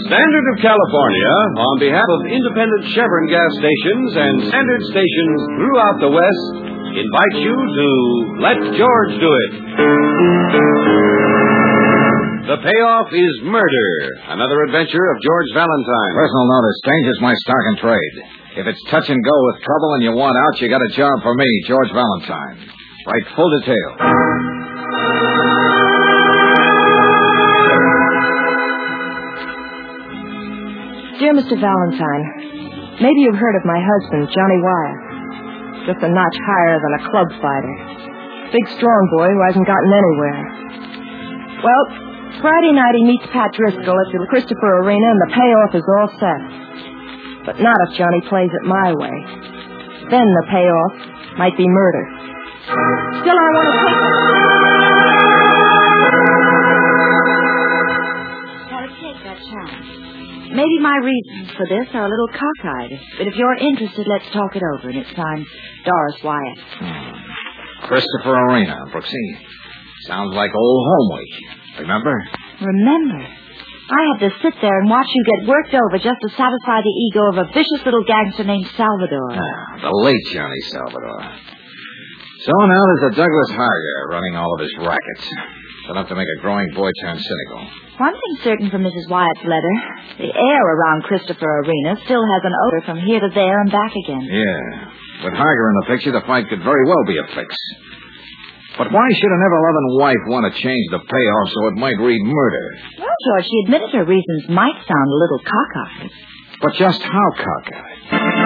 Standard of California, on behalf of independent Chevron gas stations and standard stations throughout the West, invites you to Let George Do It. The payoff is murder, another adventure of George Valentine. Personal notice, changes my stock and trade. If it's touch and go with trouble and you want out, you got a job for me, George Valentine. Write full detail. Dear Mr. Valentine, maybe you've heard of my husband, Johnny Wyatt. Just a notch higher than a club fighter. Big, strong boy who hasn't gotten anywhere. Well, Friday night he meets Pat Driscoll at the Christopher Arena and the payoff is all set. But not if Johnny plays it my way. Then the payoff might be murder. Still, I want to take that chance. Maybe my reasons for this are a little cockeyed. But if you're interested, let's talk it over. And it's signed Doris Wyatt. Christopher Arena, Brooksy. Sounds like old home week. Remember? Remember? I had to sit there and watch you get worked over just to satisfy the ego of a vicious little gangster named Salvador. The late Johnny Salvador. So now there's a Douglas Harger running all of his rackets. It's enough to make a growing boy turn cynical. One thing's certain from Mrs. Wyatt's letter. The air around Christopher Arena still has an odor from here to there and back again. Yeah. With Harger in the picture, the fight could very well be a fix. But why should an ever-loving wife want to change the payoff so it might read murder? Well, George, she admitted her reasons might sound a little cockeyed. But just how cockeyed?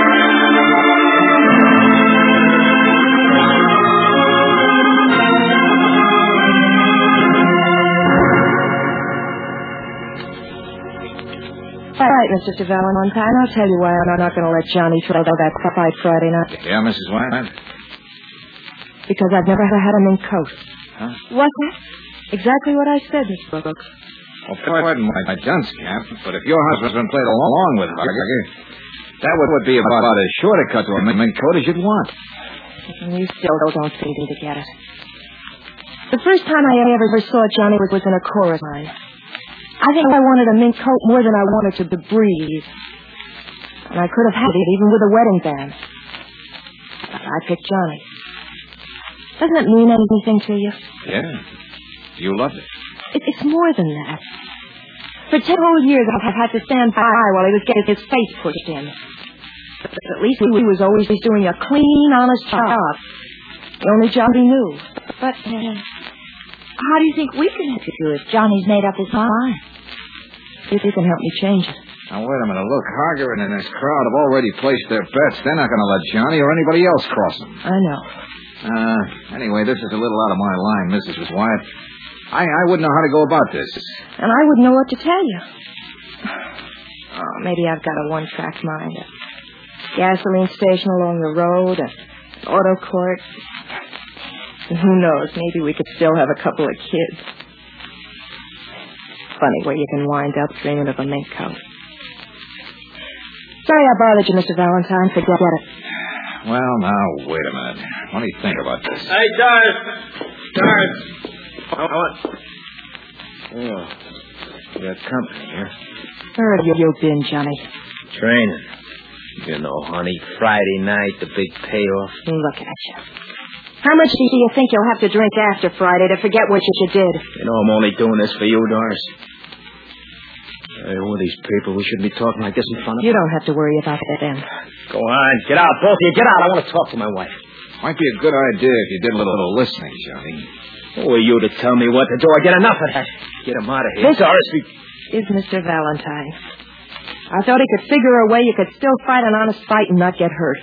All right, Mr. Valentine, I'll tell you why I'm not going to let Johnny throw that fight Friday night. Yeah, Mrs. Wyatt? Because I've never had him in coat. Huh? What's that? Exactly what I said, Miss Brooks. Well, pardon my dunce cap, but if your husband played along with Harger, that would be about as short a cut to a mink coat as you'd want. And you still don't seem to get it. The first time I ever saw Johnny was in a chorus line. I think I wanted a mink coat more than I wanted to breathe. And I could have had it even with a wedding band. But I picked Johnny. Doesn't it mean anything to you? Yeah. You loved it. It's more than that. For 10 whole years, I've had to stand by while he was getting his face pushed in. But at least he was always doing a clean, honest job. The only job he knew. But how do you think we can help you if Johnny's made up his mind? If you can help me change it. Now, wait a minute. Look, Harger and this crowd have already placed their bets. They're not going to let Johnny or anybody else cross them. I know. Anyway, this is a little out of my line, Mrs. Wyatt. I wouldn't know how to go about this. And I wouldn't know what to tell you. Oh, maybe I've got a one-track mind. A gasoline station along the road, an auto court. And who knows, maybe we could still have a couple of kids. Funny where you can wind up dreaming of a mink coat. Sorry I bothered you, Mr. Valentine. Forget it. Well, now, wait a minute. What do you think about this? Hey, Doris! Doris! What? Oh, you got company here. Where have you been, Johnny? Training. You know, honey, Friday night, the big payoff. Look at you. How much do you think you'll have to drink after Friday to forget what you did? You know I'm only doing this for you, Doris. Hey, who are these people? We shouldn't be talking like this in front of them. You don't have to worry about that then. Go on, get out, both of you, get out. I want to talk to my wife. Might be a good idea if you did a little listening, Johnny. Who are you to tell me what to do? I get enough of that. Get him out of here. This Doris, is Mr. Valentine. I thought he could figure a way you could still fight an honest fight and not get hurt.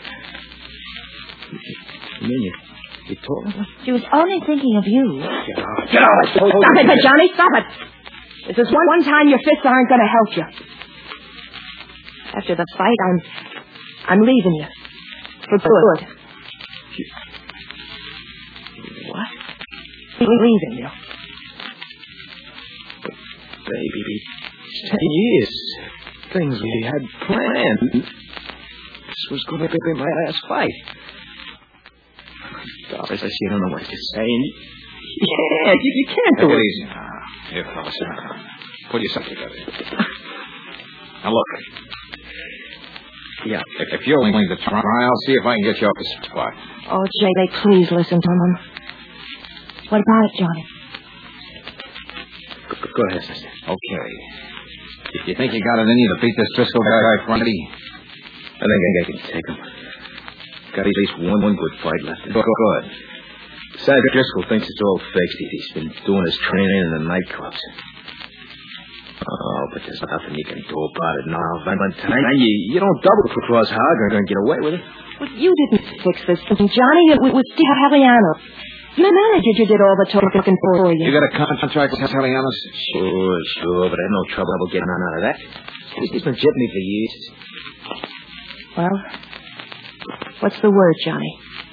You mean you told me? She was only thinking of you. Get out. Get out. Stop it, Johnny. Stop it. This is one time your fists aren't going to help you. After the fight, I'm leaving you. For good. What? Leaving you. Baby, 10 years. Things we had planned. This was going to be my last fight. Doris, I see you don't know what you're saying. Yeah, you can't do it. Easy now. Here, fellas. Put yourself together. Now, look. Yeah. If you're willing to try, I'll see if I can get you off the spot. Oh, J.J., please listen to him. What about it, Johnny? Go ahead, sister. Okay. You think you got it in you to beat this Driscoll guy, Friday? I think I can take him. Got at least one good fight left. Good. Besides, Driscoll thinks it's all fixed. He's been doing his training in the nightclubs. Oh, but there's nothing you can do about it now, Valentine. You don't double-cross Hager and get away with it. Well, you didn't fix this, Johnny. It was Steve Helianos. The manager did all the talking for you. You got a contract with Helianos? Sure, but I had no trouble getting on out of that. He's been jipping me for years. Well, what's the word, Johnny?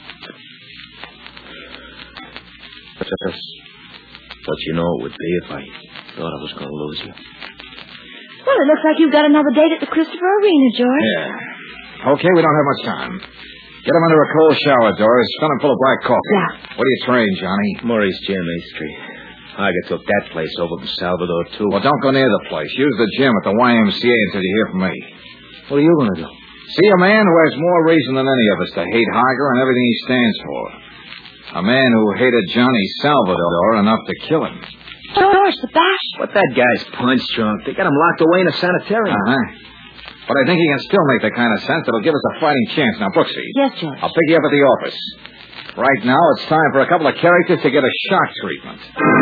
Just what you know it would be if I thought I was going to lose you. Well, it looks like you've got another date at the Christopher Arena, George. Yeah. Okay, we don't have much time. Get him under a cold shower, Doris. Fill him full of black coffee. Yeah. What do you train, Johnny? Maurice Gym, 8th Street. Hager took that place over from Salvador, too. Well, don't go near the place. Use the gym at the YMCA until you hear from me. What are you going to do? See a man who has more reason than any of us to hate Hager and everything he stands for. A man who hated Johnny Salvador enough to kill him. George, the bash. But that guy's punch drunk. They got him locked away in a sanitarium. Uh-huh. But I think he can still make the kind of sense that'll give us a fighting chance. Now, Brooksy. Yes, George. I'll pick you up at the office. Right now, it's time for a couple of characters to get a shock treatment.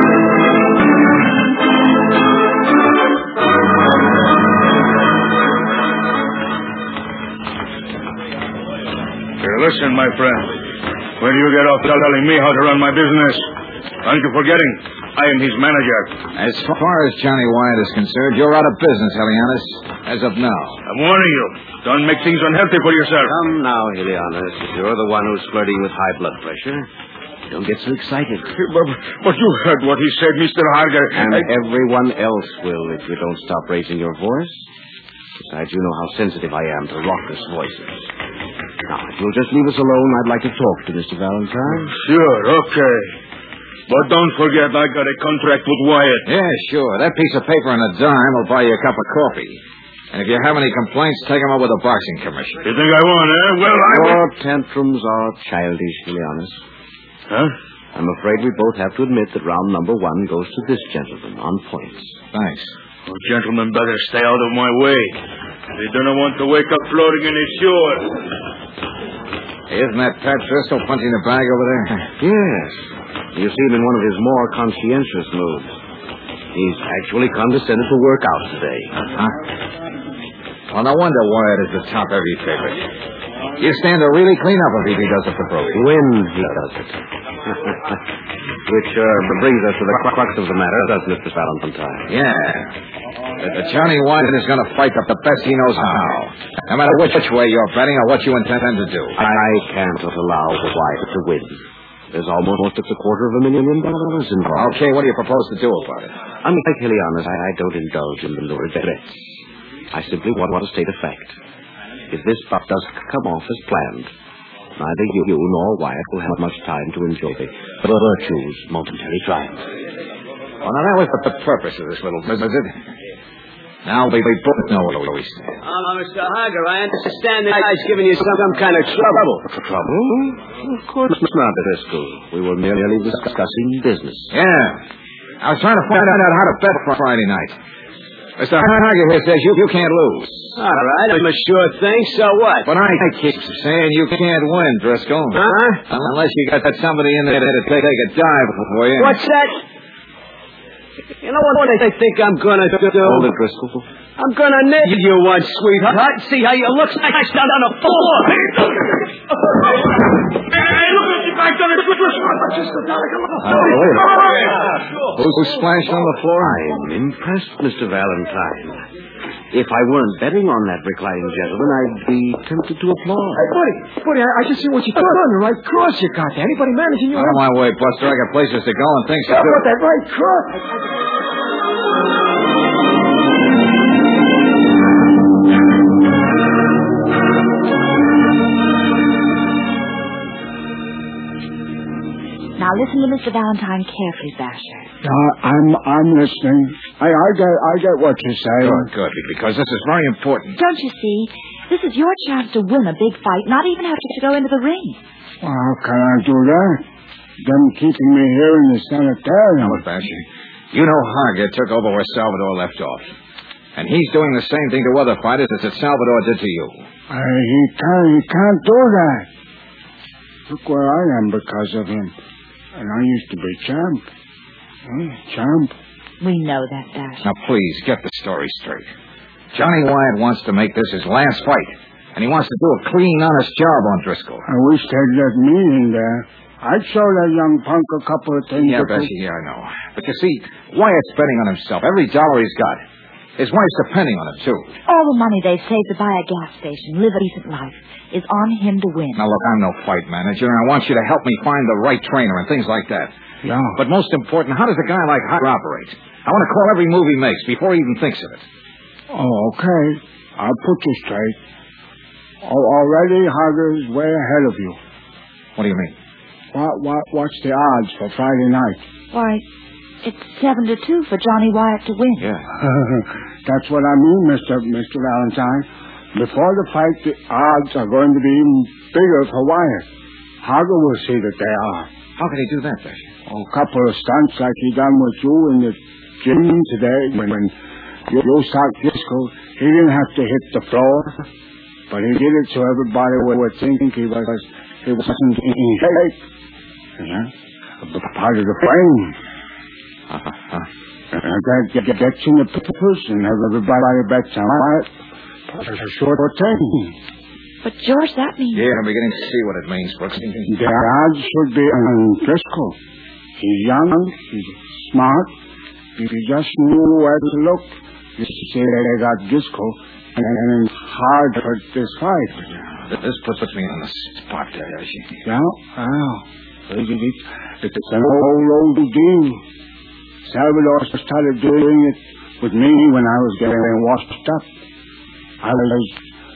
Here, listen, my friend. When you get off telling me how to run my business, aren't you forgetting? I am his manager. As far as Johnny Wyatt is concerned, you're out of business, Helianos, as of now. I'm warning you. Don't make things unhealthy for yourself. Come now, Helianos. You're the one who's flirting with high blood pressure. Don't get so excited. But you heard what he said, Mr. Hager. And everyone else will if you don't stop raising your voice. Besides, you know how sensitive I am to raucous voices. Now, if you'll just leave us alone, I'd like to talk to Mr. Valentine. Sure, okay. But don't forget I got a contract with Wyatt. Yeah, sure. That piece of paper and a dime will buy you a cup of coffee. And if you have any complaints, take them up with the boxing commission. You think I won, eh? Well, Your tantrums are childish, Helianos. Huh? I'm afraid we both have to admit that round number 1 goes to this gentleman on points. Thanks. Oh, gentlemen better stay out of my way. They don't want to wake up floating in his shore. Isn't that Pat Driscoll punching the bag over there? Yes. You see him in one of his more conscientious moods. He's actually condescended to work out today. Huh? Well, no wonder Wyatt is the top heavy favorite. You stand to really clean up if he does it for Brody. When he does it. Which brings us to the crux of the matter, doesn't it, Mr. Valentine? Yeah. That Johnny Wyatt is going to fight the best he knows how. No matter which way you're betting or what you intend to do. I can't allow Wyatt to win. There's almost $250,000 involved. Okay, what do you propose to do about it? Unlike Helianos, I don't indulge in the lurid threats. I simply want to state a fact. If this bout does come off as planned, neither you nor Wyatt will have much time to enjoy the virtue's momentary triumph. Well, now, that was the purpose of this little visit. Now we both know where we stand. Mr. Hager, I understand that guy's giving you some kind of trouble. Trouble? Of course not, Driscoll. We were merely discussing business. Yeah. I was trying to find out how to bet for Friday night. Mr. Hager here says you can't lose. All right, I'm a sure thing. So what? But I keep saying you can't win, Driscoll. Huh? Unless you got somebody in there to take a dive for you. What's that? You know what I think I'm going to do? Hold it, Driscoll. I'm going to nip you one, sweetheart. See how you look smashed down on the floor. Hey, look at you back on the Who splashed on the floor? I'm impressed, Mr. Valentine. If I weren't betting on that reclining gentleman, I'd be tempted to applaud. Hey, buddy, I just see what you got on the right cross you got there. Anybody managing you? Out of my way, Buster. I got places to go and things to do. What, that right cross? Now listen to Mr. Valentine carefully, Basher. I'm listening. I get what you're saying. Good, because this is very important. Don't you see? This is your chance to win a big fight, not even have to go into the ring. Well, how can I do that? Them keeping me here in the sanitarium. Now, look, Basher, you know Harger took over where Salvador left off. And he's doing the same thing to other fighters as Salvador did to you. He can't do that. Look where I am because of him. And I used to be champ. Champ. We know that, Basher. Now, please, get the story straight. Johnny Wyatt wants to make this his last fight. And he wants to do a clean, honest job on Driscoll. I wish they'd let me in there. I'd show that young punk a couple of things. Yeah, Bessie, I know. But you see, Wyatt's betting on himself. Every dollar he's got. His wife's depending on him, too. All the money they saved to buy a gas station, live a decent life, is on him to win. Now, look, I'm no fight manager, and I want you to help me find the right trainer and things like that. Yeah. But most important, how does a guy like Harger operate? I want to call every move he makes before he even thinks of it. Oh, okay. I'll put you straight. Already, Harger's way ahead of you. What do you mean? What's the odds for Friday night? Why, it's 7-2 for Johnny Wyatt to win. Yeah. That's what I mean, Mr. Valentine. Before the fight, the odds are going to be even bigger for Wyatt. Harger will see that they are. How can he do that, Bessie? A couple of stunts like he done with you in the gym today when you stopped Driscoll. He didn't have to hit the floor, but he did it so everybody would think he wasn't in shape. Yeah, part of the frame. That gets in the papers and everybody bets on it. For short thing. But, George, that means... Yeah, I'm beginning to see what it means, Brooks. The odds should be on Driscoll. He's young, he's smart. If he just knew where to look, you see they got Driscoll, and it's hard for this fight. This puts me on the spot there, Yeah, wow. It's an old deal. Salvador started doing it with me when I was getting washed up. I was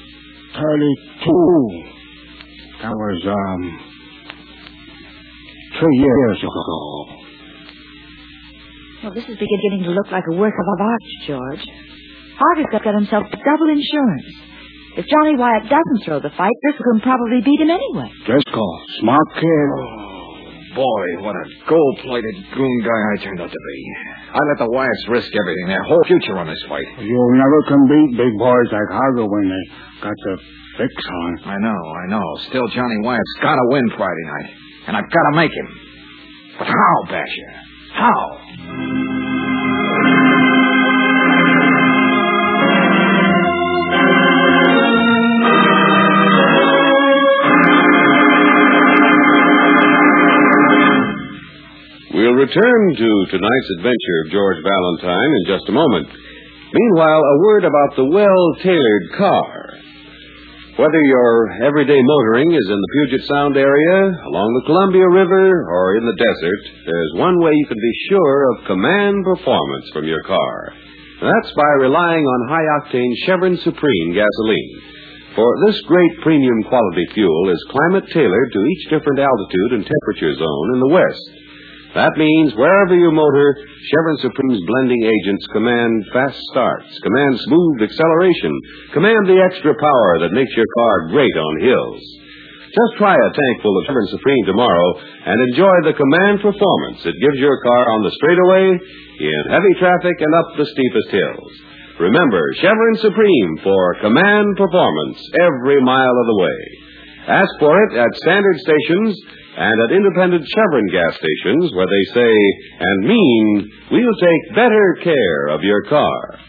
32. That was 3 years ago. Well, this is beginning to look like a work of art, George. Harger's got himself double insurance. If Johnny Wyatt doesn't throw the fight, Driscoll can probably beat him anyway. Driscoll, smart kid. Boy, what a gold-plated goon guy I turned out to be. I let the Wyatts risk everything, their whole future on this fight. You never can beat big boys like Harger when they got the fix on. I know. Still, Johnny Wyatt's got to win Friday night, and I've got to make him. But how, Basher? How? We'll return to tonight's adventure of George Valentine in just a moment. Meanwhile, a word about the well-tailored car. Whether your everyday motoring is in the Puget Sound area, along the Columbia River, or in the desert, there's one way you can be sure of command performance from your car. That's by relying on high-octane Chevron Supreme gasoline. For this great premium quality fuel is climate-tailored to each different altitude and temperature zone in the West. That means wherever you motor, Chevron Supreme's blending agents command fast starts, command smooth acceleration, command the extra power that makes your car great on hills. Just try a tank full of Chevron Supreme tomorrow and enjoy the command performance it gives your car on the straightaway, in heavy traffic, and up the steepest hills. Remember, Chevron Supreme for command performance every mile of the way. Ask for it at standard stations and at independent Chevron gas stations where they say and mean, we'll take better care of your car.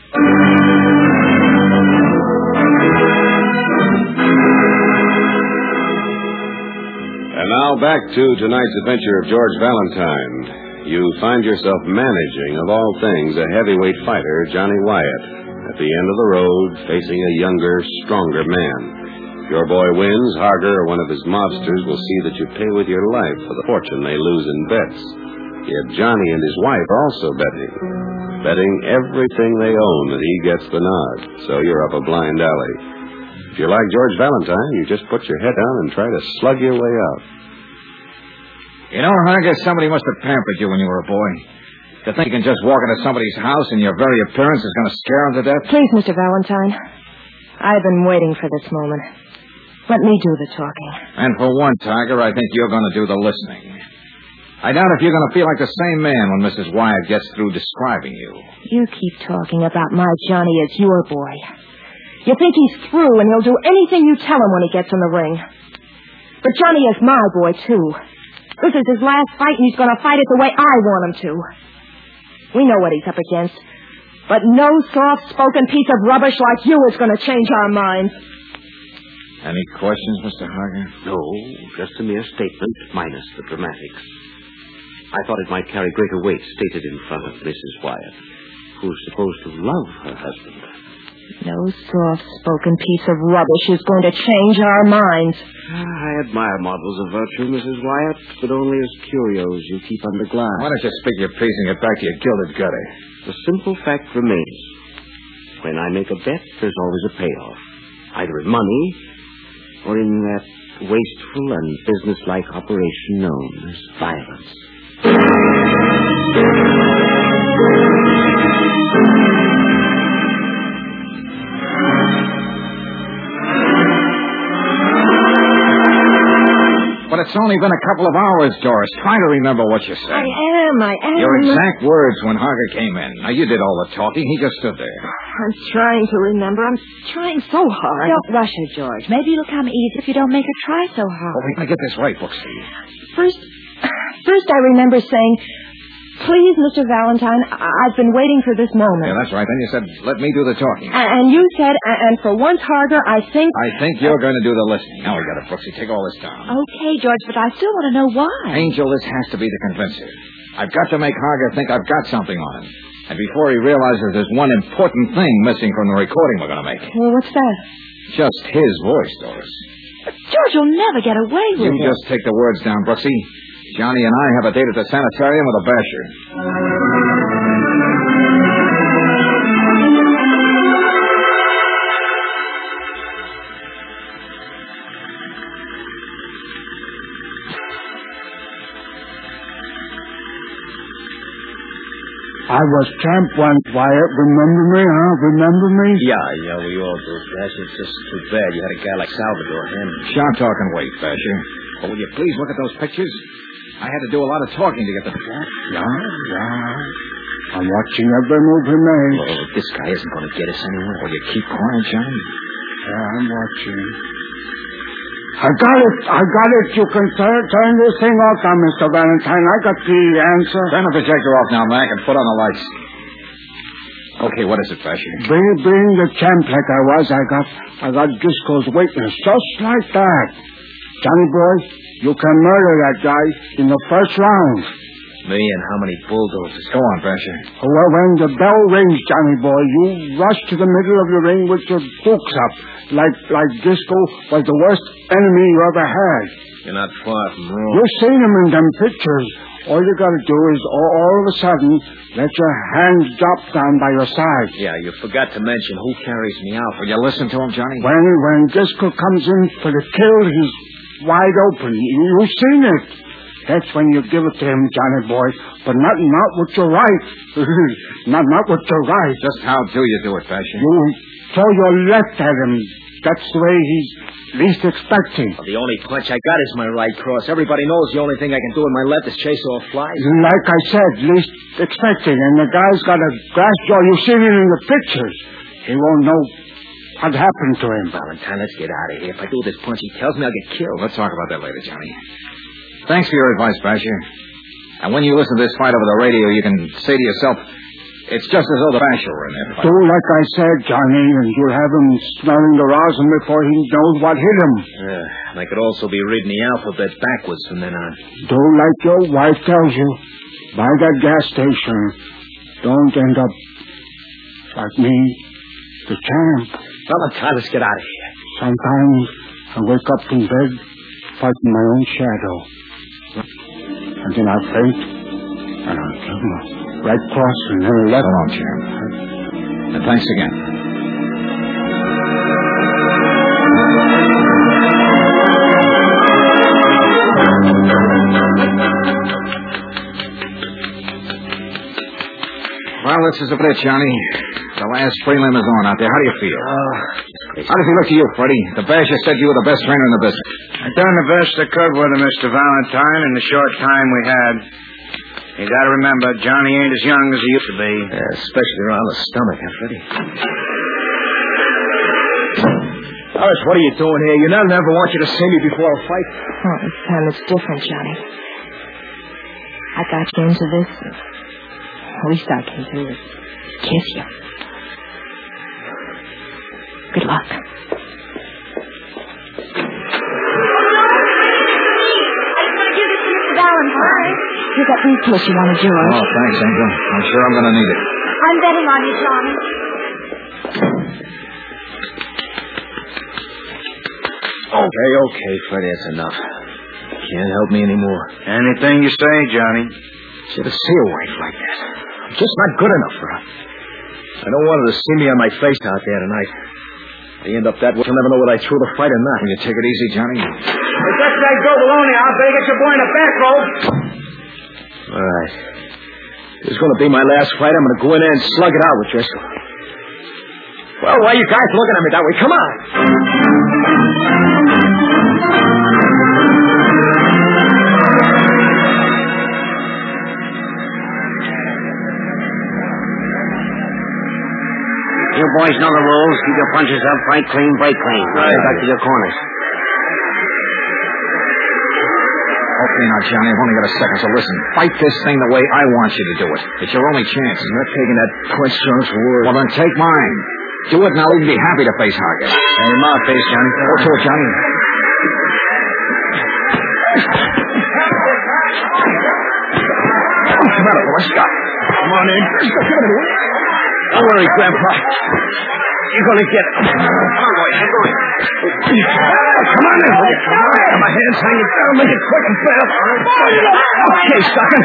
And now back to tonight's adventure of George Valentine. You find yourself managing, of all things, a heavyweight fighter, Johnny Wyatt, at the end of the road, facing a younger, stronger man. If your boy wins, Harger or one of his mobsters will see that you pay with your life for the fortune they lose in bets. Yet Johnny and his wife are also betting everything they own that he gets the nod. So you're up a blind alley. If you're like George Valentine, you just put your head down and try to slug your way out. You know, Harger, somebody must have pampered you when you were a boy. To think you can just walk into somebody's house and your very appearance is going to scare them to death? Please, Mr. Valentine. I've been waiting for this moment. Let me do the talking. And for one, Tiger, I think you're going to do the listening. I doubt if you're going to feel like the same man when Mrs. Wyatt gets through describing you. You keep talking about my Johnny as your boy. You think he's through and he'll do anything you tell him when he gets in the ring. But Johnny is my boy, too. This is his last fight, and he's going to fight it the way I want him to. We know what he's up against. But no soft-spoken piece of rubbish like you is going to change our minds. Any questions, Mr. Harger? No, just a mere statement, minus the dramatics. I thought it might carry greater weight stated in front of Mrs. Wyatt, who's supposed to love her husband. No soft-spoken piece of rubbish is going to change our minds. I admire models of virtue, Mrs. Wyatt, but only as curios you keep under glass. Why don't you speak your piece and get back to your gilded gutter? The simple fact remains. When I make a bet, there's always a payoff. Either in money, or in that wasteful and businesslike operation known as violence. But it's only been a couple of hours, Doris. Try to remember what you said. I am. Your exact words when Harger came in. Now, you did all the talking. He just stood there. I'm trying to remember. I'm trying so hard. Don't rush her, George. Maybe it'll come easy if you don't make her try so hard. Oh, we gotta get this right, Brooksy. First, I remember saying, please, Mr. Valentine, I've been waiting for this moment. Yeah, that's right. Then you said, let me do the talking. And you said, and for once, Harger, I think you're going to do the listening. Now we got it, Brooksy. Take all this down. Okay, George, but I still want to know why. Angel, this has to be to convince her. I've got to make Harger think I've got something on him. And before he realizes there's one important thing missing from the recording we're going to make. Well, what's that? Just his voice, Doris. George, you'll never get away with it. You just take the words down, Brooksy. Johnny and I have a date at the sanitarium with a basher. I was champ once, Wyatt. Remember me, huh? Remember me? Yeah, we all do, Flash. It's just too bad you had a guy like Salvador Henry. Sharp talk and wait, Basher. Oh, will you please look at those pictures? I had to do a lot of talking to get the... Yeah. I'm watching every move he makes. Well, this guy isn't going to get us anywhere. Will you keep quiet, Johnny? Yeah, I'm watching. I got it. You can turn this thing off now, Mr. Valentine. I got the answer. Turn the projector off now, Mac, and put on the lights. Okay, what is it, Basher? Being the champ like I was, I got Driscoll's weakness, just like that. Johnny boy, you can murder that guy in the first round. Me and how many bulldozers? Go on, Basher. Well, when the bell rings, Johnny boy, you rush to the middle of the ring with your hooks up, like Driscoll was the worst enemy you ever had. You're not far from wrong. You've seen him in them pictures. All you got to do is, all of a sudden, let your hands drop down by your side. Yeah, you forgot to mention who carries me out. Will you listen to him, Johnny? When Driscoll comes in for the kill, he's wide open. You've seen it. That's when you give it to him, Johnny boy. But not with your right. not with your right. Just how do you do it, Basher? You throw your left at him. That's the way he's least expecting. Well, the only punch I got is my right cross. Everybody knows the only thing I can do with my left is chase off flies. Like I said, least expecting. And the guy's got a glass jaw. You've seen it in the pictures. He won't know what happened to him. Valentine, let's get out of here. If I do this punch he tells me, I'll get killed. Let's talk about that later, Johnny. Thanks for your advice, Basher. And when you listen to this fight over the radio, you can say to yourself, it's just as though the Basher were in there. Do like I said, Johnny, and you'll have him smelling the rosin before he knows what hit him. And I could also be reading the alphabet backwards from then on. Do like your wife tells you. By that gas station. Don't end up like me, the champ. Valentine, let's get out of here. Sometimes I wake up in bed fighting my own shadow. And then I faint, and I give him a right cross and then a left. So long, Champ. And thanks again. Well, this is about it, Johnny. The last prelim is on out there. How do you feel? How does he look to you, Freddie? The Basher said you were the best trainer in the business. I done the best I could with him, Mr. Valentine, in the short time we had. You gotta remember, Johnny ain't as young as he used to be. Yeah, especially around the stomach, huh, Freddie? Alice, what are you doing here? You know I never want you to see me before a fight. Oh, this time it's different, Johnny. I got you into this. At least I can do is kiss you. Good luck. Here's that briefcase you wanted, George. Oh, thanks, Angel. I'm sure I'm going to need it. I'm betting on you, Johnny. Okay, Freddie, that's enough. Can't help me anymore. Anything you say, Johnny. Should have see a wife like that. I'm just not good enough for her. I don't want her to see me on my face out there tonight. If they end up that way, she'll never know whether I threw the fight or not. Will you take it easy, Johnny? If that's that go baloney, I better get your boy in the back row. All right. This is going to be my last fight. I'm going to go in there and slug it out with Driscoll. Well, why are you guys looking at me that way? Come on. You boys know the rules. Keep your punches up, fight clean, break clean. Right. Back to your corners. Okay, now, Johnny, I've only got a second, so listen. Fight this thing the way I want you to do it. It's your only chance. I'm not taking that Prince John's word. Well, then take mine. Do it, and I'll even be happy to face Hargett. Hey, my face, Johnny. Go to it, Johnny. What's the matter, boy? Scott. Come on in. Give it away. Don't worry, Grandpa. You're going to get it. Come on, boy. I'm going. Come on in. Got my hands hanging down. Make it quick and fast. Okay, Stockton.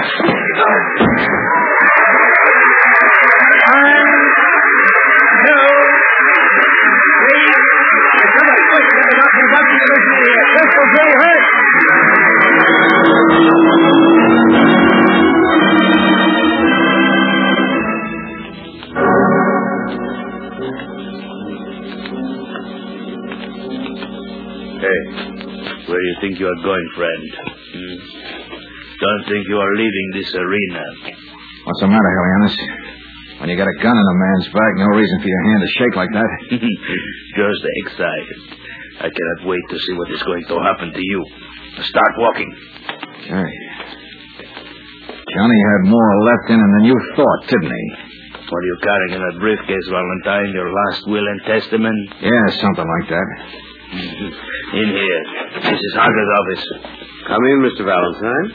Where do you think you are going, friend? Don't think you are leaving this arena. What's the matter, Helianus? When you got a gun in a man's back, no reason for your hand to shake like that. Just excited. I cannot wait to see what is going to happen to you. Start walking. Hey. Johnny had more left in him than you thought, didn't he? What are you carrying in that briefcase, Valentine? Your last will and testament? Yeah, something like that. In here. This is Harker's office. Come in, Mr. Valentine.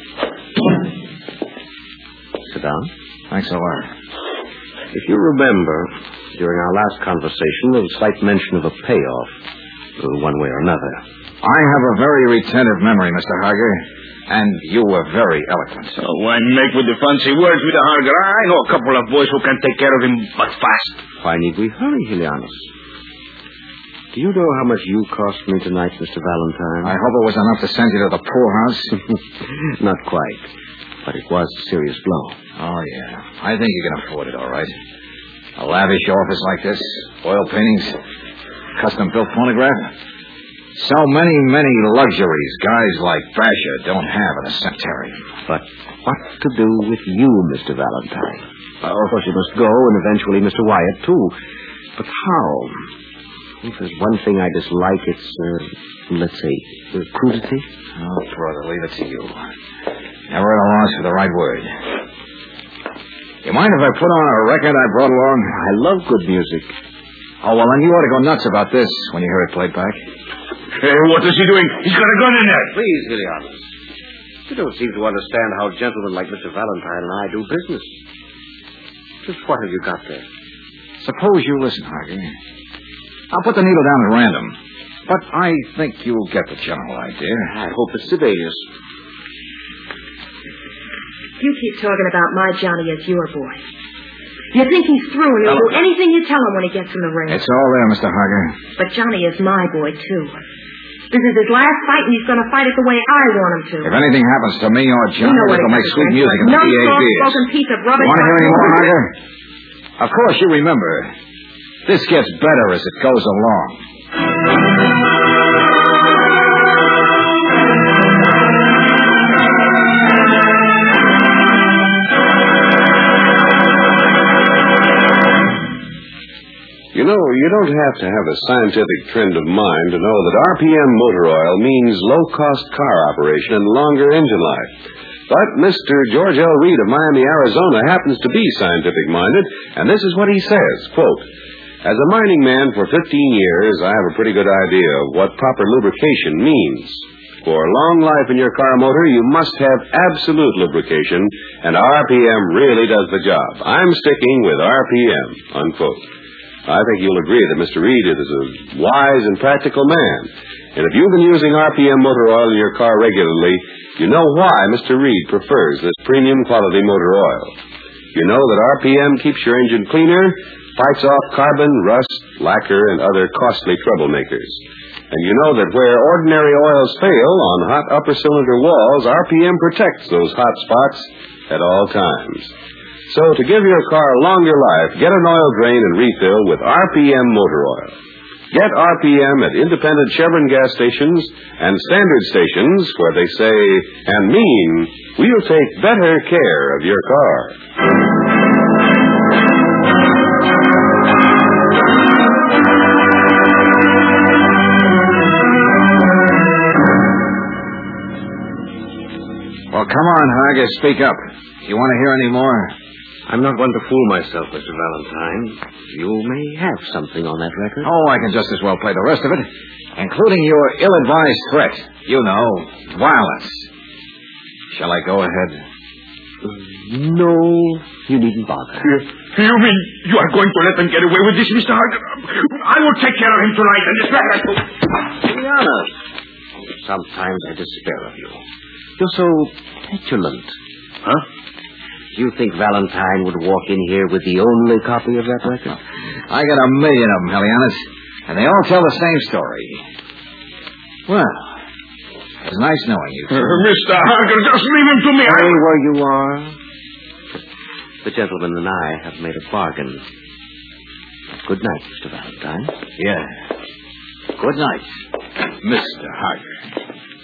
Sit down. Thanks a lot. If you remember, during our last conversation, there was slight mention of a payoff, one way or another. I have a very retentive memory, Mr. Harger, and you were very eloquent. So why make with the fancy words with the Harker? I know a couple of boys who can take care of him, but fast. Why need we hurry, Helianus? Do you know how much you cost me tonight, Mr. Valentine? I hope it was enough to send you to the poorhouse. Not quite, but it was a serious blow. Oh, yeah. I think you can afford it, all right. A lavish office like this, oil paintings, custom-built phonograph. So many luxuries guys like Basher don't have in a sanitarium. But what to do with you, Mr. Valentine? Of course, you must go, and eventually Mr. Wyatt, too. But how? If there's one thing I dislike, it's, let's say, crudity. Oh, brother, leave it to you. Never at a loss for the right word. You mind if I put on a record I brought along? I love good music. Oh, well, then you ought to go nuts about this when you hear it played back. Hey, what is he doing? He's got a gun in there. Please, Helianus. You don't seem to understand how gentlemen like Mr. Valentine and I do business. Just what have you got there? Suppose you listen, Harvey. I'll put the needle down at random. But I think you'll get the general idea. I hope it's Sibelius. You keep talking about my Johnny as your boy. You think he's through and he'll do anything you tell him when he gets in the ring. It's all there, Mr. Harger. But Johnny is my boy, too. This is his last fight, and he's going to fight it the way I want him to. If anything happens to me or John, it'll make sweet music in the No PA beers. soft-spoken piece of rubbish. You want to hear any more, Margaret? Of course, you remember. This gets better as it goes along. You know, you don't have to have a scientific trend of mind to know that RPM motor oil means low-cost car operation and longer engine life. But Mr. George L. Reed of Miami, Arizona happens to be scientific-minded, and this is what he says, quote, "As a mining man for 15 years, I have a pretty good idea of what proper lubrication means. For long life in your car motor, you must have absolute lubrication, and RPM really does the job. I'm sticking with RPM," unquote. I think you'll agree that Mr. Reed is a wise and practical man. And if you've been using RPM motor oil in your car regularly, you know why Mr. Reed prefers this premium quality motor oil. You know that RPM keeps your engine cleaner, fights off carbon, rust, lacquer, and other costly troublemakers. And you know that where ordinary oils fail on hot upper cylinder walls, RPM protects those hot spots at all times. So to give your car longer life, get an oil drain and refill with RPM motor oil. Get RPM at independent Chevron gas stations and standard stations where they say and mean, we'll take better care of your car. Well, come on, Hargus, speak up. You want to hear any more? I'm not one to fool myself, Mr. Valentine. You may have something on that record. Oh, I can just as well play the rest of it, including your ill-advised threat. You know, violence. Shall I go ahead? No, you needn't bother. You mean you are going to let them get away with this, Mr. Harker? I will take care of him tonight and distract him. To be honest, sometimes I despair of you. You're so petulant. Huh? Do you think Valentine would walk in here with the only copy of that record? I got a million of them, Helianis, and they all tell the same story. Well, it's nice knowing you, sir. Mr. Harker, just leave him to me. Stay where you are. The gentleman and I have made a bargain. Good night, Mr. Valentine. Yeah. Good night, Mr. Harker.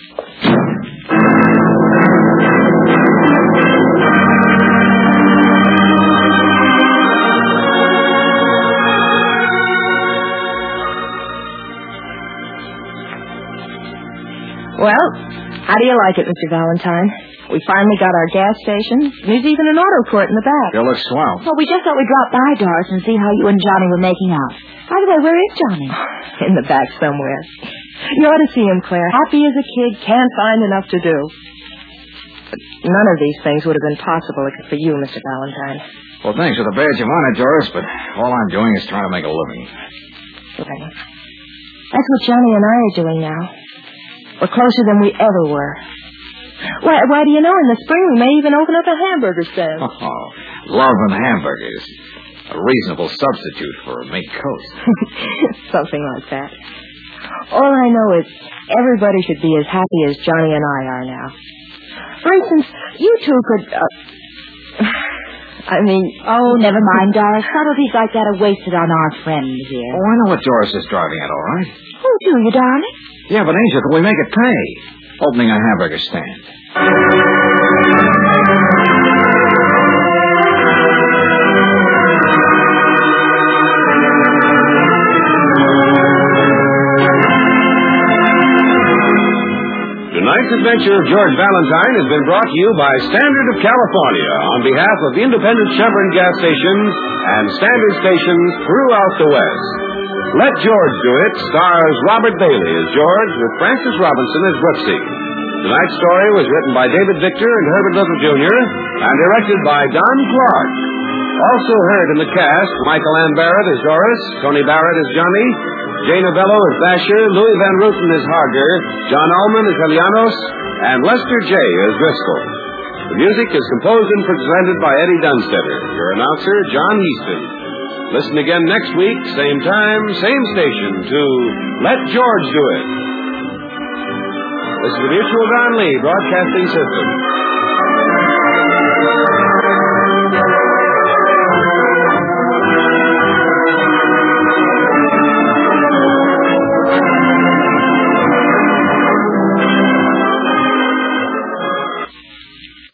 Well, how do you like it, Mr. Valentine? We finally got our gas station. There's even an auto court in the back. You look swell. Well, we just thought we'd drop by, Doris, and see how you and Johnny were making out. By the way, where is Johnny? In the back somewhere. You ought to see him, Claire. Happy as a kid, can't find enough to do. But none of these things would have been possible except for you, Mr. Valentine. Well, thanks for the badge of honor, Doris, but all I'm doing is trying to make a living. Right. That's what Johnny and I are doing now. We're closer than we ever were. Why, do you know, in the spring we may even open up a hamburger stand. Oh, love and hamburgers. A reasonable substitute for a mink coat. Something like that. All I know is everybody should be as happy as Johnny and I are now. For instance, you two could, Oh, never mind, Doris. Subtleties like that are wasted on our friend here. Oh, I know what Doris is driving at, all right. Who do you, darling? Yeah, but Angel, can we make it pay? Opening a hamburger stand. Tonight's adventure of George Valentine has been brought to you by Standard of California on behalf of independent Chevron gas stations and standard stations throughout the West. Let George Do It stars Robert Bailey as George with Francis Robinson as Brooksy. Tonight's story was written by David Victor and Herbert Little Jr. and directed by Don Clark. Also heard in the cast, Michael Ann Barrett as Doris, Tony Barrett as Johnny, Jay Novello as Basher, Louis Van Ruten as Harger, John Allman as Helianos, and Lester J. as Driscoll. The music is composed and presented by Eddie Dunstetter. Your announcer, John Easton. Listen again next week, same time, same station, to Let George Do It. This is the Mutual Don Lee Broadcasting System.